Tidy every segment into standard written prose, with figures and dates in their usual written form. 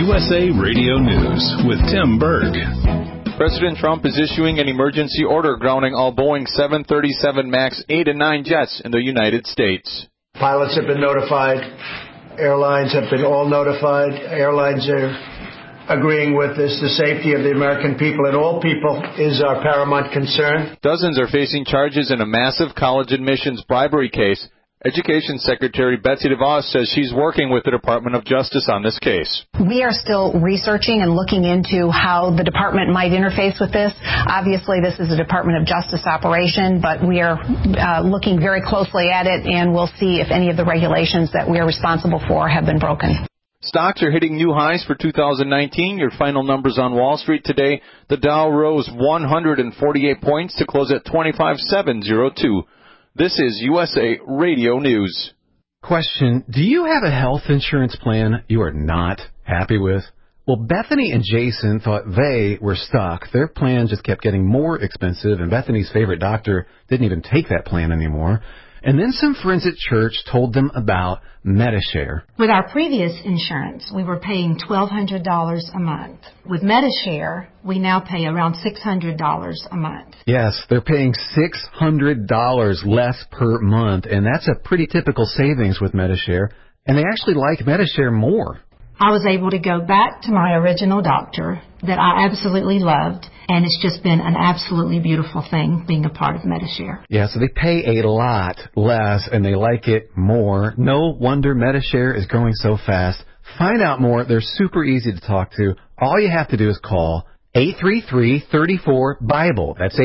USA Radio News with Tim Berg. President Trump is issuing an emergency order grounding all Boeing 737 MAX 8 and 9 jets in the United States. Pilots have been notified. Airlines have been all notified. Airlines are agreeing with this. The safety of the American people and all people is our paramount concern. Dozens are facing charges in a massive college admissions bribery case. Education Secretary Betsy DeVos says she's working with the Department of Justice on this case. We are still researching and looking into how the department might interface with this. Obviously, this is a Department of Justice operation, but we are looking very closely at it, and we'll see if any of the regulations that we are responsible for have been broken. Stocks are hitting new highs for 2019. Your final numbers on Wall Street today. The Dow rose 148 points to close at 25,702. This is USA Radio News. Question, do you have a health insurance plan you are not happy with? Well, Bethany and Jason thought they were stuck. Their plan just kept getting more expensive, and Bethany's favorite doctor didn't even take that plan anymore. And then some friends at church told them about Medi-Share. With our previous insurance, we were paying $1,200 a month. With Medi-Share, we now pay around $600 a month. Yes, they're paying $600 less per month, and that's a pretty typical savings with Medi-Share. And they actually like Medi-Share more. I was able to go back to my original doctor that I absolutely loved, and it's just been an absolutely beautiful thing being a part of Medi-Share. Yeah, so they pay a lot less, and they like it more. No wonder Medi-Share is growing so fast. Find out more. They're super easy to talk to. All you have to do is call 833-34-BIBLE. That's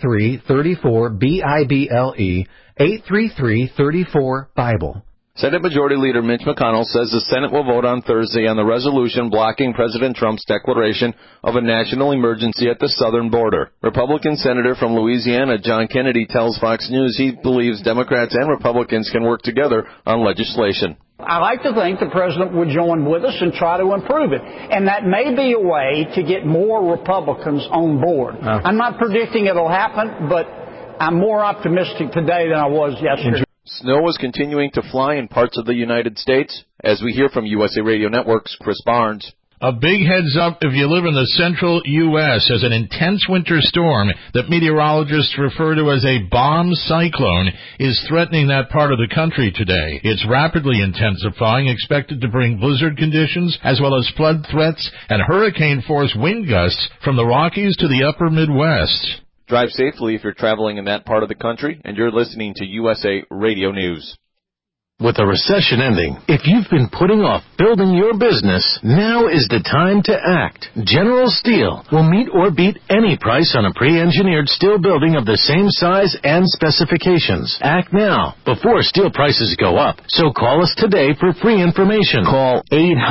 833-34-BIBLE, 833-34-BIBLE. Senate Majority Leader Mitch McConnell says the Senate will vote on Thursday on the resolution blocking President Trump's declaration of a national emergency at the southern border. Republican Senator from Louisiana John Kennedy tells Fox News he believes Democrats and Republicans can work together on legislation. I like to think the president would join with us and try to improve it. And that may be a way to get more Republicans on board. I'm not predicting it'll happen, but I'm more optimistic today than I was yesterday. Snow is continuing to fly in parts of the United States. As we hear from USA Radio Network's Chris Barnes. A big heads up if you live in the central U.S. as an intense winter storm that meteorologists refer to as a bomb cyclone is threatening that part of the country today. It's rapidly intensifying, expected to bring blizzard conditions as well as flood threats and hurricane-force wind gusts from the Rockies to the upper Midwest. Drive safely if you're traveling in that part of the country, and you're listening to USA Radio News. With the recession ending, if you've been putting off building your business, now is the time to act. General Steel will meet or beat any price on a pre-engineered steel building of the same size and specifications. Act now, before steel prices go up. So call us today for free information. Call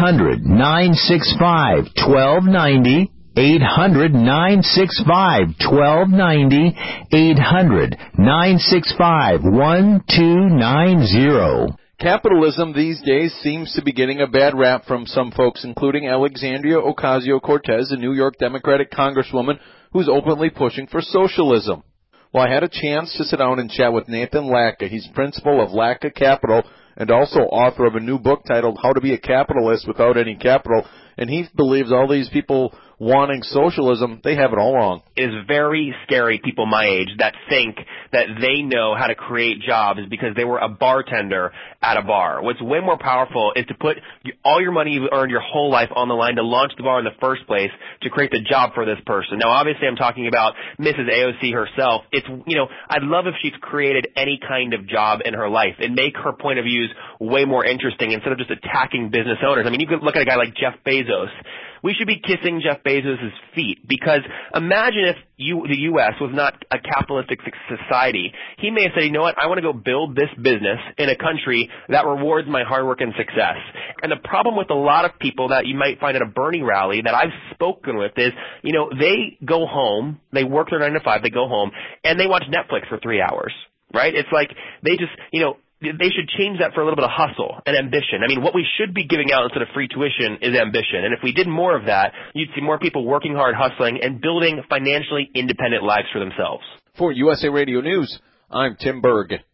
800-965-1290. 800-965-1290, 800-965-1290. Capitalism these days seems to be getting a bad rap from some folks, including Alexandria Ocasio-Cortez, a New York Democratic congresswoman who's openly pushing for socialism. Well, I had a chance to sit down and chat with Nathan Latka. He's principal of Latka Capital and also author of a new book titled How to Be a Capitalist Without Any Capital. And he believes all these people wanting socialism, they have it all wrong. It is very scary, people my age, that think that they know how to create jobs because they were a bartender at a bar. What's way more powerful is to put all your money you've earned your whole life on the line to launch the bar in the first place to create the job for this person. Now, obviously, I'm talking about Mrs. AOC herself. It's, I'd love if she's created any kind of job in her life and make her point of views way more interesting instead of just attacking business owners. I mean, you could look at a guy like Jeff Bezos. We should be kissing Jeff Bezos' feet because imagine if the U.S. was not a capitalistic society. He may have said, you know what, I want to go build this business in a country that rewards my hard work and success. And the problem with a lot of people that you might find at a Bernie rally that I've spoken with is, they go home, they work their 9 to 5, they go home, and they watch Netflix for 3 hours, right? It's like they just, they should change that for a little bit of hustle and ambition. I mean, what we should be giving out instead of free tuition is ambition. And if we did more of that, you'd see more people working hard, hustling, and building financially independent lives for themselves. For USA Radio News, I'm Tim Berg.